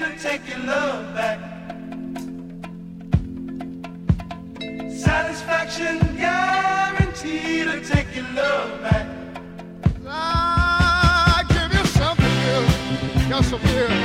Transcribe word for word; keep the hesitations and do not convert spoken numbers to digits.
to take your love back. Satisfaction guaranteed to take your love back. I give you something good, got some good.